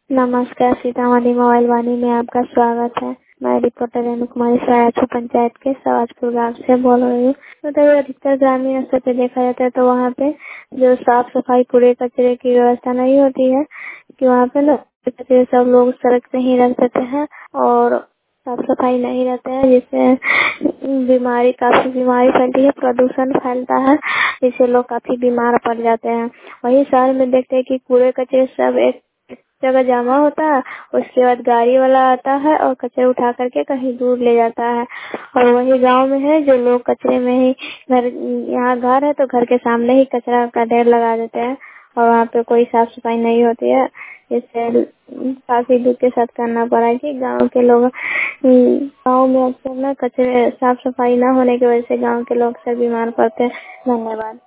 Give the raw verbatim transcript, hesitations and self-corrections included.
नमस्कार, सीतामढ़ी मोबाइल वाणी में आपका स्वागत है। मैं रिपोर्टर रेणु कुमारी सरायछू पंचायत के सवाजपुर गाँव से बोल रही हूँ। तो अधिकतर ग्रामीण स्तर पे देखा जाता है तो वहाँ पे जो साफ सफाई कूड़े कचरे की व्यवस्था नहीं होती है कि वहाँ पे ना कचरे सब लोग सड़क पे ही रख देते हैं और साफ सफाई नहीं रहता है, जिससे बीमारी काफी बीमारी फैलती है, प्रदूषण फैलता है, जिससे लोग काफी बीमार पड़ जाते हैं। वही शहर में देखते हैं कि कूड़े कचरे सब एक जगह जमा होता है, उसके बाद गाड़ी वाला आता है और कचरे उठा करके कहीं दूर ले जाता है। और वही गांव में है जो लोग कचरे में ही घर, यहाँ घर है तो घर के सामने ही कचरा का ढेर लगा देते हैं और वहाँ पे कोई साफ सफाई नहीं होती है, जिससे काफी दुख के साथ करना पड़ा कि गांव के लोग गांव में अक्सर ना कचरे साफ सफाई न होने की वजह से गांव के लोग अक्सर बीमार पड़ते हैं। धन्यवाद।